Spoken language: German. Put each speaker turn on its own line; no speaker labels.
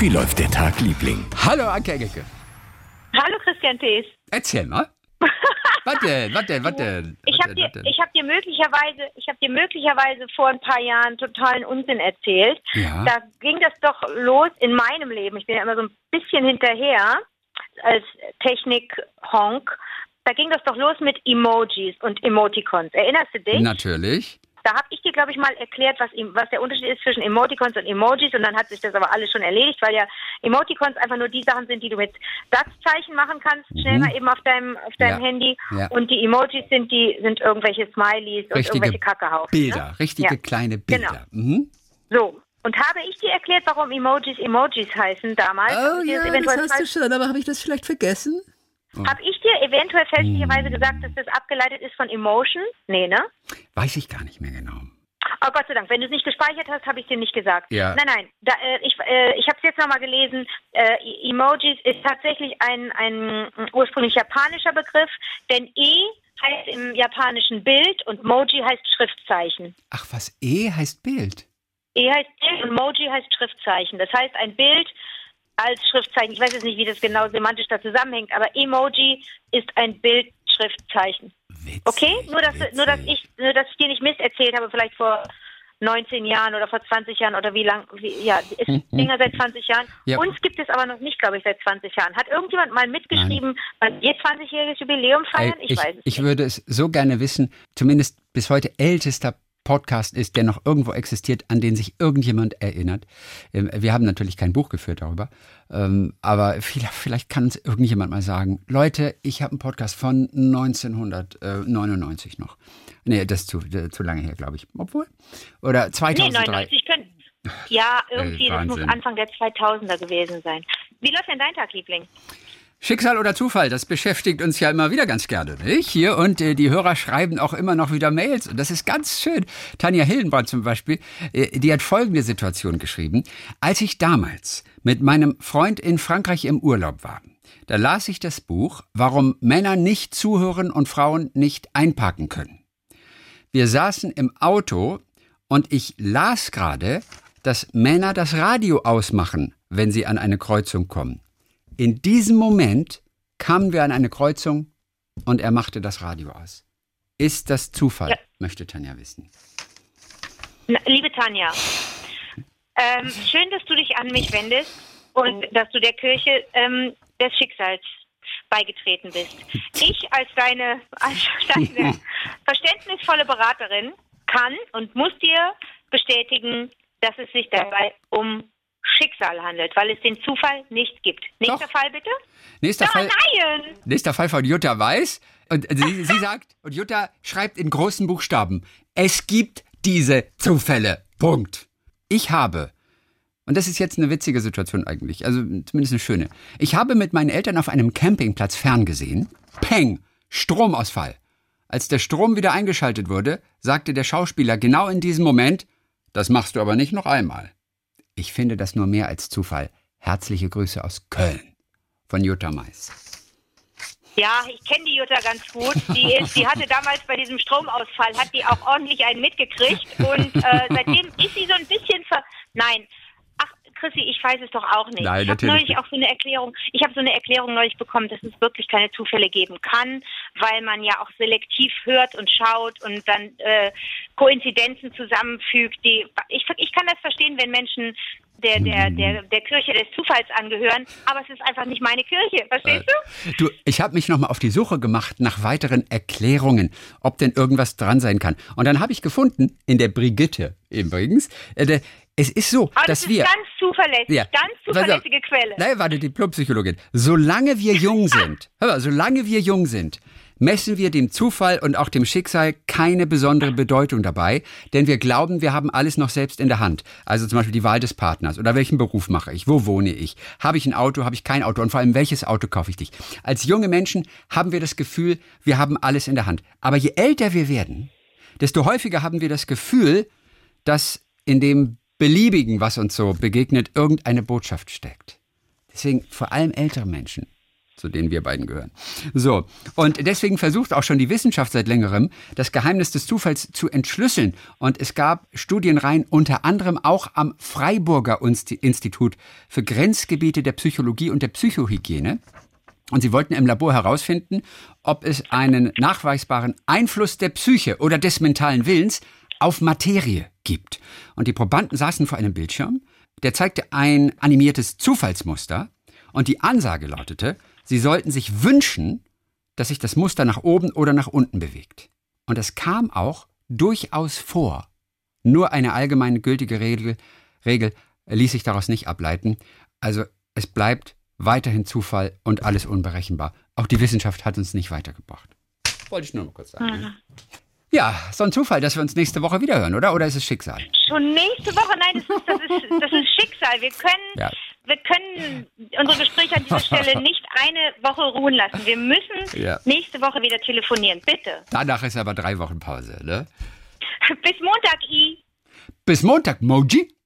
Wie läuft der Tag, Liebling?
Hallo, Anke Engelke.
Hallo, Christian Thees.
Erzähl mal. Was denn?
Ich habe dir möglicherweise vor ein paar Jahren totalen Unsinn erzählt.
Ja.
Da ging das doch los in meinem Leben. Ich bin ja immer so ein bisschen hinterher als Technik-Honk. Da ging das doch los mit Emojis und Emoticons. Erinnerst du dich?
Natürlich.
Da habe ich dir, glaube ich, mal erklärt, was der Unterschied ist zwischen Emoticons und Emojis. Und dann hat sich das aber alles schon erledigt, weil ja Emoticons einfach nur die Sachen sind, die du mit Satzzeichen machen kannst, schnell mal eben auf deinem Handy. Ja. Und die Emojis sind irgendwelche Smileys und irgendwelche Kackehaufen.
Bilder,
ne?
richtige kleine Bilder.
Genau.
Mhm.
So. Und habe ich dir erklärt, warum Emojis heißen damals?
Oh ja, das hast du schon, aber habe ich das vielleicht vergessen?
Oh. Habe ich dir eventuell fälschlicherweise gesagt, dass das abgeleitet ist von Emotion? Nee, ne?
Weiß ich gar nicht mehr genau.
Oh Gott sei Dank, wenn du es nicht gespeichert hast, habe ich es dir nicht gesagt.
Ja.
Nein, ich habe es jetzt nochmal gelesen. Emojis ist tatsächlich ein ursprünglich japanischer Begriff, denn heißt im japanischen Bild und Moji heißt Schriftzeichen.
Ach was, heißt Bild?
Heißt Bild und Moji heißt Schriftzeichen. Das heißt ein Bild als Schriftzeichen. Ich weiß jetzt nicht, wie das genau semantisch da zusammenhängt, aber Emoji ist ein Bildschriftzeichen.
Witzig,
okay? Nur dass ich dir nicht Mist erzählt habe, vielleicht vor 19 Jahren oder vor 20 Jahren oder wie lang, ist länger seit 20 Jahren.
Ja.
Uns gibt es aber noch nicht, glaube ich, seit 20 Jahren. Hat irgendjemand mal mitgeschrieben, wann wir 20-jähriges Jubiläum feiern? Ich weiß es nicht.
Ich würde es so gerne wissen, zumindest bis heute ältester Podcast ist, der noch irgendwo existiert, an den sich irgendjemand erinnert. Wir haben natürlich kein Buch geführt darüber, aber vielleicht kann uns irgendjemand mal sagen, Leute, ich habe einen Podcast von 1999 noch. Nee, das ist zu lange her, glaube ich. Obwohl? Oder 2003.
Nee, 99 können. Ja, irgendwie, das muss Anfang der 2000er gewesen sein. Wie läuft denn dein Tag, Liebling?
Schicksal oder Zufall, das beschäftigt uns ja immer wieder ganz gerne, nicht? Hier, und die Hörer schreiben auch immer noch wieder Mails. Und das ist ganz schön. Tanja Hildenbrand zum Beispiel, die hat folgende Situation geschrieben. Als ich damals mit meinem Freund in Frankreich im Urlaub war, da las ich das Buch, warum Männer nicht zuhören und Frauen nicht einparken können. Wir saßen im Auto und ich las gerade, dass Männer das Radio ausmachen, wenn sie an eine Kreuzung kommen. In diesem Moment kamen wir an eine Kreuzung und er machte das Radio aus. Ist das Zufall, möchte Tanja wissen.
Liebe Tanja, schön, dass du dich an mich wendest und dass du der Kirche des Schicksals beigetreten bist. Ich als deine verständnisvolle Beraterin kann und muss dir bestätigen, dass es sich dabei um Schicksal handelt, weil es den Zufall nicht gibt. Nächster Fall bitte?
Nächster Fall von Jutta Weiß. Und sie sagt, und Jutta schreibt in großen Buchstaben, es gibt diese Zufälle. Punkt. Ich habe, und das ist jetzt eine witzige Situation eigentlich, also zumindest eine schöne, ich habe mit meinen Eltern auf einem Campingplatz ferngesehen. Peng, Stromausfall. Als der Strom wieder eingeschaltet wurde, sagte der Schauspieler genau in diesem Moment, das machst du aber nicht noch einmal. Ich finde das nur mehr als Zufall. Herzliche Grüße aus Köln von Jutta Mais.
Ja, ich kenne die Jutta ganz gut. Die hatte damals bei diesem Stromausfall, hat die auch ordentlich einen mitgekriegt. Und seitdem ist sie so ein bisschen Nein. Ach, Chrissy, ich weiß es doch auch nicht.
Nein,
ich habe neulich auch so eine Erklärung. Ich habe so eine Erklärung neulich bekommen, dass es wirklich keine Zufälle geben kann, weil man ja auch selektiv hört und schaut und dann Koinzidenzen zusammenfügt. Ich kann das verstehen, wenn Menschen der Kirche des Zufalls angehören, aber es ist einfach nicht meine Kirche, verstehst du?
Ich habe mich nochmal auf die Suche gemacht nach weiteren Erklärungen, ob denn irgendwas dran sein kann. Und dann habe ich gefunden, in der Brigitte übrigens, es ist so,
aber
dass
das
wir...
ist ganz zuverlässige Quelle.
Nein, warte, Diplompsychologin. Solange wir jung sind, messen wir dem Zufall und auch dem Schicksal keine besondere Bedeutung dabei, denn wir glauben, wir haben alles noch selbst in der Hand. Also zum Beispiel die Wahl des Partners oder welchen Beruf mache ich, wo wohne ich, habe ich ein Auto, habe ich kein Auto und vor allem welches Auto kaufe ich dich. Als junge Menschen haben wir das Gefühl, wir haben alles in der Hand. Aber je älter wir werden, desto häufiger haben wir das Gefühl, dass in dem Beliebigen, was uns so begegnet, irgendeine Botschaft steckt. Deswegen vor allem ältere Menschen zu denen wir beiden gehören. So, und deswegen versucht auch schon die Wissenschaft seit längerem, das Geheimnis des Zufalls zu entschlüsseln. Und es gab Studienreihen unter anderem auch am Freiburger Institut für Grenzgebiete der Psychologie und der Psychohygiene. Und sie wollten im Labor herausfinden, ob es einen nachweisbaren Einfluss der Psyche oder des mentalen Willens auf Materie gibt. Und die Probanden saßen vor einem Bildschirm, der zeigte ein animiertes Zufallsmuster. Und die Ansage lautete, sie sollten sich wünschen, dass sich das Muster nach oben oder nach unten bewegt. Und es kam auch durchaus vor. Nur eine allgemein gültige Regel ließ sich daraus nicht ableiten. Also es bleibt weiterhin Zufall und alles unberechenbar. Auch die Wissenschaft hat uns nicht weitergebracht. Wollte ich nur mal kurz sagen. Ja, so ein Zufall, dass wir uns nächste Woche wiederhören, oder? Oder ist es Schicksal?
Schon nächste Woche? Nein, das ist Schicksal. Wir können unsere Gespräche an dieser Stelle nicht eine Woche ruhen lassen. Wir müssen nächste Woche wieder telefonieren. Bitte.
Danach ist aber 3 Wochen Pause, ne?
Bis Montag, I.
Bis Montag, Moji.